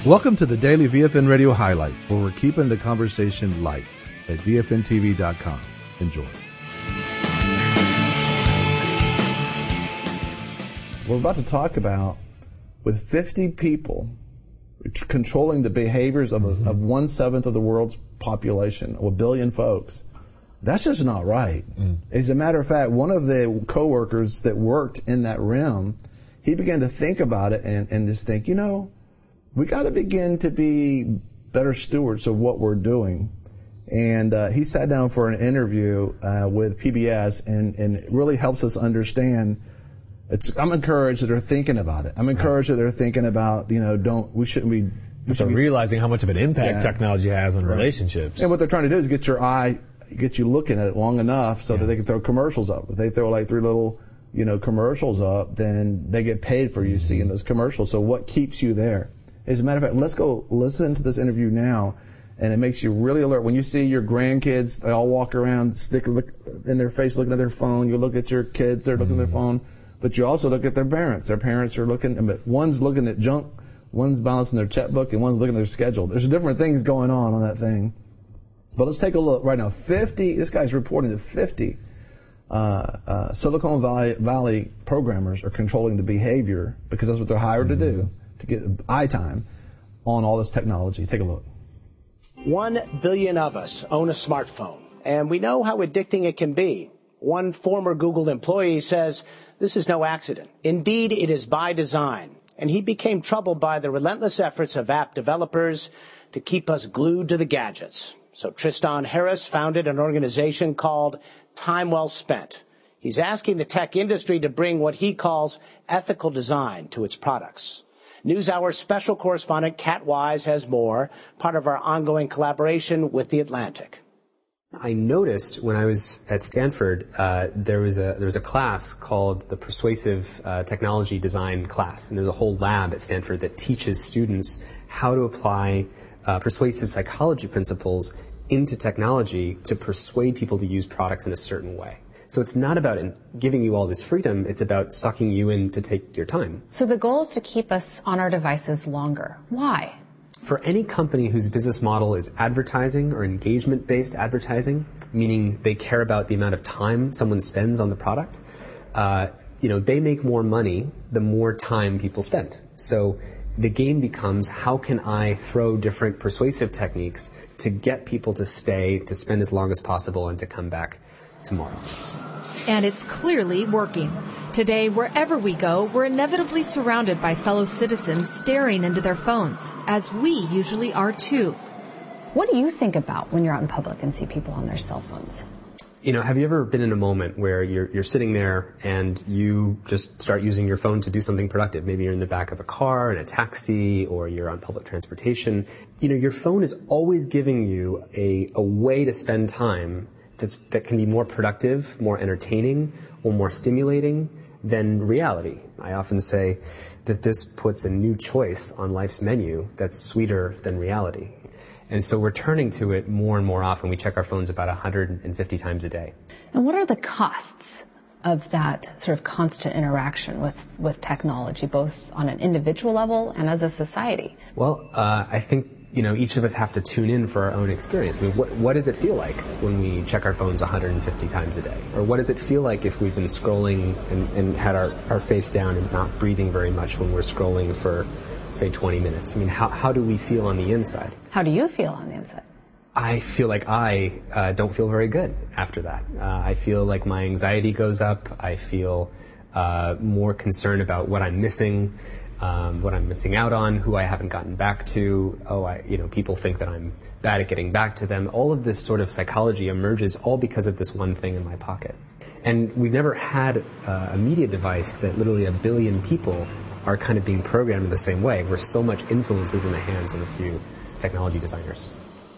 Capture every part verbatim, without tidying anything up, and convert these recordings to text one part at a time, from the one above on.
Welcome to the Daily V F N Radio Highlights, where we're keeping the conversation light at V F N T V dot com. Enjoy. We're about to talk about, with fifty people controlling the behaviors of, a, mm-hmm. of one-seventh of the world's population, a billion folks, that's just not right. Mm. As a matter of fact, one of the coworkers that worked in that realm, he began to think about it and, and just think, you know, we got to begin to be better stewards of what we're doing. And uh, he sat down for an interview uh, with P B S, and, and it really helps us understand. It's, I'm encouraged that they're thinking about it. I'm encouraged that they're thinking about, you know, don't, we shouldn't be. We should be realizing how much of an impact yeah. technology has on right. relationships. And what they're trying to do is get your eye, get you looking at it long enough so yeah. that they can throw commercials up. If they throw like three little, you know, commercials up, then they get paid for you mm-hmm. seeing those commercials. So what keeps you there? As a matter of fact, let's go listen to this interview now, and it makes you really alert. When you see your grandkids, they all walk around, stick look in their face, looking at their phone. You look at your kids, they're looking mm-hmm. at their phone. But you also look at their parents. Their parents are looking, but one's looking at junk, one's balancing their checkbook, and one's looking at their schedule. There's different things going on on that thing. But let's take a look right now. fifty, this guy's reporting that fifty uh, uh, Silicon Valley, Valley programmers are controlling the behavior, because that's what they're hired mm-hmm. to do, to get eye time on all this technology. Take a look. One billion of us own a smartphone, and we know how addicting it can be. One former Google employee says this is no accident. Indeed, it is by design. And he became troubled by the relentless efforts of app developers to keep us glued to the gadgets. So Tristan Harris founded an organization called Time Well Spent. He's asking the tech industry to bring what he calls ethical design to its products. NewsHour special correspondent Kat Wise has more, part of our ongoing collaboration with The Atlantic. I noticed when I was at Stanford, uh, there was a there was a class called the Persuasive uh, Technology Design class, and there's a whole lab at Stanford that teaches students how to apply uh, persuasive psychology principles into technology to persuade people to use products in a certain way. So it's not about giving you all this freedom, it's about sucking you in to take your time. So the goal is to keep us on our devices longer. Why? For any company whose business model is advertising or engagement-based advertising, meaning they care about the amount of time someone spends on the product, uh, you know, they make more money the more time people spend. So the game becomes, how can I throw different persuasive techniques to get people to stay, to spend as long as possible, and to come back tomorrow. And it's clearly working. Today, wherever we go, we're inevitably surrounded by fellow citizens staring into their phones, as we usually are too. What do you think about when you're out in public and see people on their cell phones? You know, have you ever been in a moment where you're you're sitting there and you just start using your phone to do something productive? Maybe you're in the back of a car, in a taxi, or you're on public transportation. You know, your phone is always giving you a, a way to spend time that's, that can be more productive, more entertaining, or more stimulating than reality. I often say that this puts a new choice on life's menu that's sweeter than reality. And so we're turning to it more and more often. We check our phones about one hundred fifty times a day. And what are the costs of that sort of constant interaction with, with technology, both on an individual level and as a society? Well, uh, I think, you know, each of us have to tune in for our own experience. I mean, what, what does it feel like when we check our phones one hundred fifty times a day? Or what does it feel like if we've been scrolling and, and had our, our face down and not breathing very much when we're scrolling for, say, twenty minutes? I mean, how, how do we feel on the inside? How do you feel on the inside? I feel like I uh, don't feel very good after that. Uh, I feel like my anxiety goes up. I feel uh, more concerned about what I'm missing, um, what I'm missing out on, who I haven't gotten back to. Oh, I, you know, people think that I'm bad at getting back to them. All of this sort of psychology emerges all because of this one thing in my pocket. And we've never had uh, a media device that literally a billion people are kind of being programmed in the same way, where so much influence is in the hands of a few technology designers.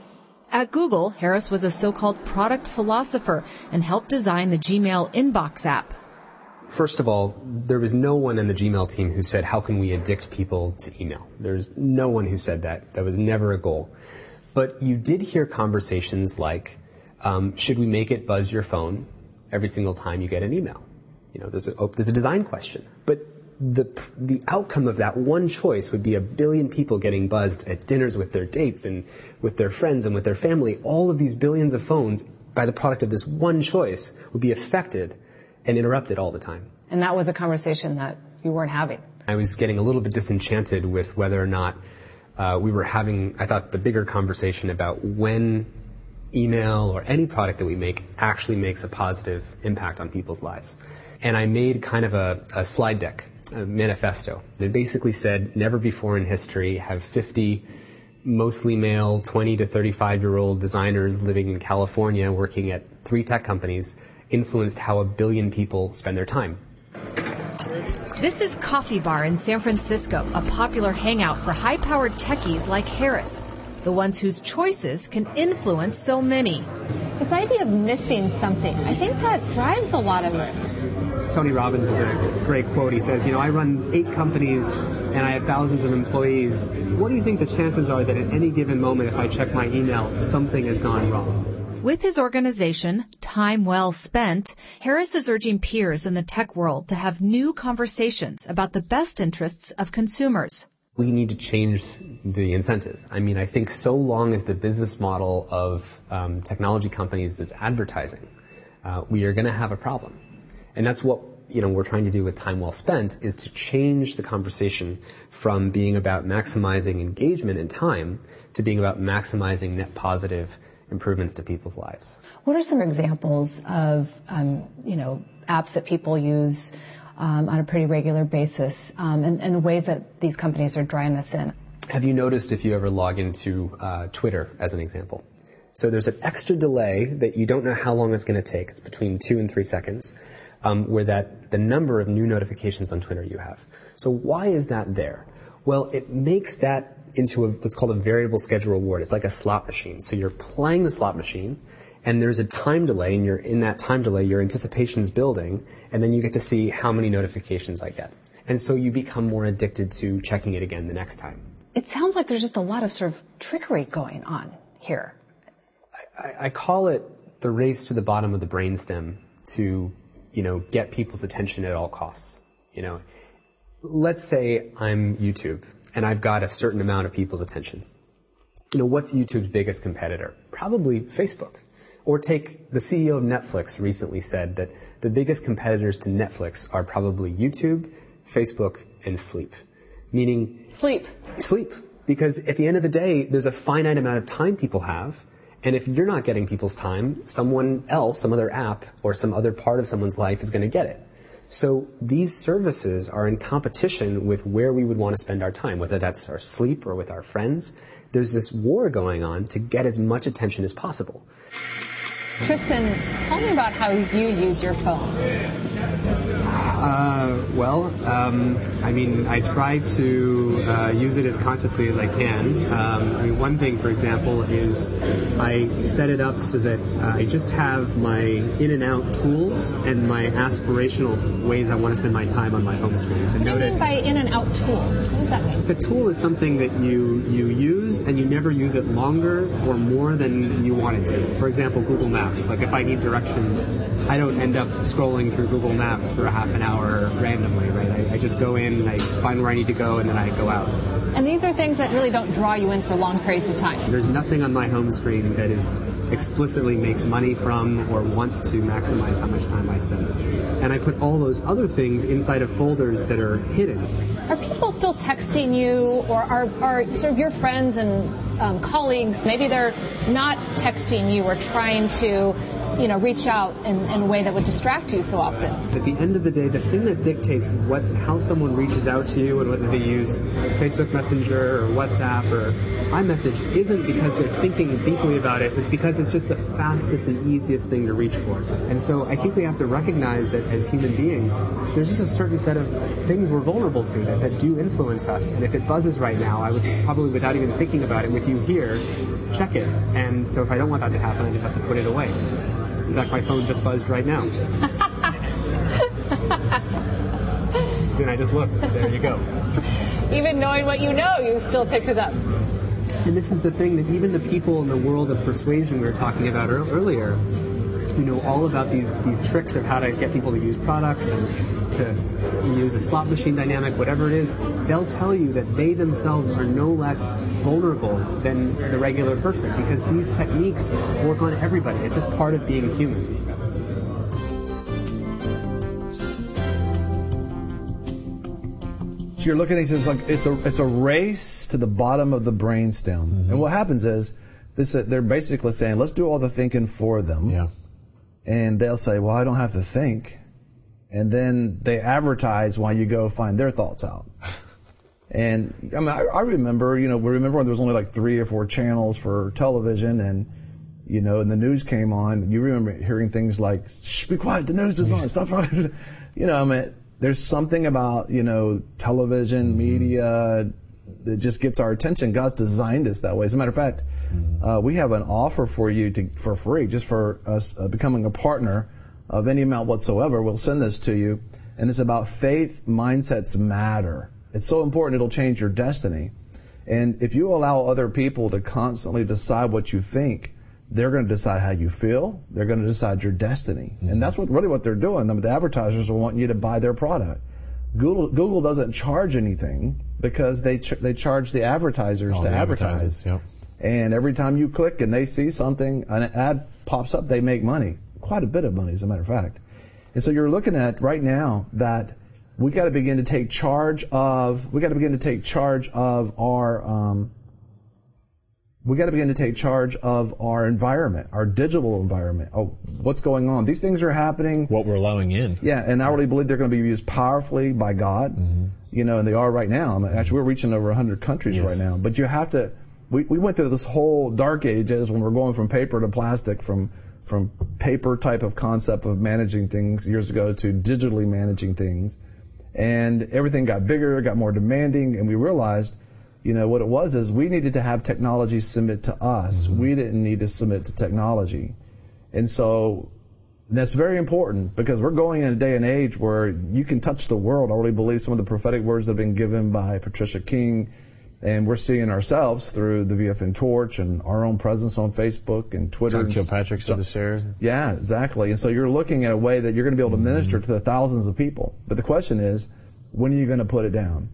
At Google, Harris was a so-called product philosopher and helped design the Gmail Inbox app. First of all, there was no one in the Gmail team who said, how can we addict people to email? There's no one who said that. That was never a goal. But you did hear conversations like, um, should we make it buzz your phone every single time you get an email? You know, there's a, oh, there's a design question. But the the outcome of that one choice would be a billion people getting buzzed at dinners with their dates and with their friends and with their family. All of these billions of phones, by the product of this one choice, would be affected and interrupted all the time. And that was a conversation that you weren't having. I was getting a little bit disenchanted with whether or not uh, we were having, I thought, the bigger conversation about when email or any product that we make actually makes a positive impact on people's lives. And I made kind of a, a slide deck, a manifesto. It basically said, never before in history have fifty mostly male, twenty to thirty-five-year-old designers living in California working at three tech companies influenced how a billion people spend their time. This is Coffee Bar in San Francisco, a popular hangout for high-powered techies like Harris, the ones whose choices can influence so many. This idea of missing something, I think that drives a lot of this. Tony Robbins has a great quote. He says, you know, I run eight companies and I have thousands of employees. What do you think the chances are that at any given moment, if I check my email, something has gone wrong? With his organization, Time Well Spent, Harris is urging peers in the tech world to have new conversations about the best interests of consumers. We need to change the incentive. I mean, I think so long as the business model of um, technology companies is advertising, uh, we are going to have a problem. And that's what, you know, we're trying to do with Time Well Spent, is to change the conversation from being about maximizing engagement and time to being about maximizing net positive improvements to people's lives. What are some examples of, um, you know, apps that people use um, on a pretty regular basis, um, and, and the ways that these companies are drawing this in? Have you noticed if you ever log into uh, Twitter, as an example? So there's an extra delay that you don't know how long it's going to take. It's between two and three seconds, um, where that the number of new notifications on Twitter you have. So why is that there? Well, it makes that into a, what's called a variable schedule reward. It's like a slot machine. So you're playing the slot machine, and there's a time delay, and you're in that time delay, your anticipation's building, and then you get to see how many notifications I get. And so you become more addicted to checking it again the next time. It sounds like there's just a lot of sort of trickery going on here. I, I call it the race to the bottom of the brainstem to, you know, get people's attention at all costs. You know, let's say I'm YouTube, and I've got a certain amount of people's attention. You know, what's YouTube's biggest competitor? Probably Facebook. Or take the C E O of Netflix recently said that the biggest competitors to Netflix are probably YouTube, Facebook, and sleep. Meaning... Sleep. Sleep. Because at the end of the day, there's a finite amount of time people have, and if you're not getting people's time, someone else, some other app, or some other part of someone's life is going to get it. So these services are in competition with where we would want to spend our time, whether that's our sleep or with our friends. There's this war going on to get as much attention as possible. Tristan, tell me about how you use your phone. Uh, well, um, I mean, I try to uh, use it as consciously as I can. Um, I mean, one thing, for example, is I set it up so that uh, I just have my in and out tools and my aspirational ways I want to spend my time on my home screen. So what notice, do you mean by in and out tools? What does that mean? The tool is something that you, you use and you never use it longer or more than you want it to. For example, Google Maps. Like if I need directions, I don't end up scrolling through Google Maps for a half an hour randomly, right? I, I just go in and I find where I need to go and then I go out. And these are things that really don't draw you in for long periods of time. There's nothing on my home screen that is explicitly makes money from or wants to maximize how much time I spend. And I put all those other things inside of folders that are hidden. Are people still texting you, or are, are sort of your friends and um, colleagues, maybe they're not texting you or trying to, you know, reach out in, in a way that would distract you so often? At the end of the day, the thing that dictates what how someone reaches out to you and whether they use Facebook Messenger or WhatsApp or iMessage isn't because they're thinking deeply about it. It's because it's just the fastest and easiest thing to reach for. And so I think we have to recognize that as human beings, there's just a certain set of things we're vulnerable to that, that do influence us. And if it buzzes right now, I would probably, without even thinking about it with you here, check it. And so if I don't want that to happen, I just have to put it away. In fact, my phone just buzzed right now. And I just looked. There you go. Even knowing what you know, you still picked it up. And this is the thing that even the people in the world of persuasion we were talking about earlier, who know all about these these tricks of how to get people to use products and to use a slot machine dynamic, whatever it is, they'll tell you that they themselves are no less vulnerable than the regular person because these techniques work on everybody. It's just part of being a human. So you're looking at it, it's like it's a it's a race to the bottom of the brainstem, mm-hmm. and what happens is this: they're basically saying, "Let's do all the thinking for them," yeah. and they'll say, "Well, I don't have to think," and then they advertise while you go find their thoughts out. And I mean, I, I remember, you know, we remember when there was only like three or four channels for television, and you know, and the news came on. You remember hearing things like, "Shh, be quiet, the news is on, stop talking," you know, I mean. There's something about, you know, television, media that just gets our attention. God's designed us that way. As a matter of fact, uh, we have an offer for you to for free, just for us uh, becoming a partner of any amount whatsoever. We'll send this to you. And it's about faith mindsets matter. It's so important it'll change your destiny. And if you allow other people to constantly decide what you think, they're going to decide how you feel. They're going to decide your destiny. Mm-hmm. And that's what really what they're doing. I mean, the advertisers are wanting you to buy their product. Google Google doesn't charge anything because they ch- they charge the advertisers All to the advertise. Yep. And every time you click and they see something, an ad pops up, they make money. Quite a bit of money, as a matter of fact. And so you're looking at right now that we got to begin to take charge of, we got to begin to take charge of our, um, we got to begin to take charge of our environment, our digital environment. Oh, what's going on? These things are happening. What we're allowing in. Yeah, and I really believe they're going to be used powerfully by God. Mm-hmm. You know, and they are right now. I mean, actually, we're reaching over one hundred countries yes. right now. But you have to, we, we went through this whole dark ages when we're going from paper to plastic, from from paper type of concept of managing things years ago to digitally managing things. And everything got bigger, got more demanding, and we realized, you know, what it was is we needed to have technology submit to us. Mm-hmm. We didn't need to submit to technology. And so that's very important because we're going in a day and age where you can touch the world. I really believe some of the prophetic words that have been given by Patricia King, and we're seeing ourselves through the V F N Torch and our own presence on Facebook and Twitter. John Kilpatrick said the shares. Yeah, exactly. And so you're looking at a way that you're going to be able to mm-hmm. minister to the thousands of people. But the question is, when are you going to put it down?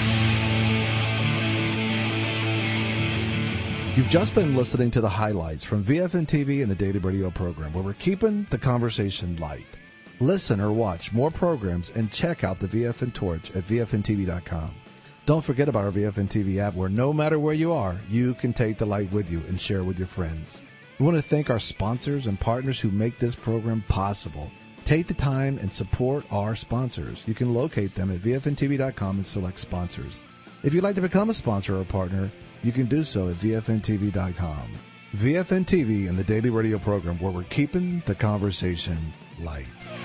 You've just been listening to the highlights from V F N T V and the Daily Radio program, where we're keeping the conversation light. Listen or watch more programs and check out the V F N Torch at V F N T V dot com. Don't forget about our V F N T V app, where no matter where you are, you can take the light with you and share with your friends. We want to thank our sponsors and partners who make this program possible. Take the time and support our sponsors. You can locate them at V F N T V dot com and select sponsors. If you'd like to become a sponsor or partner, you can do so at V F N T V dot com. V F N T V and the Daily Radio program, where we're keeping the conversation light.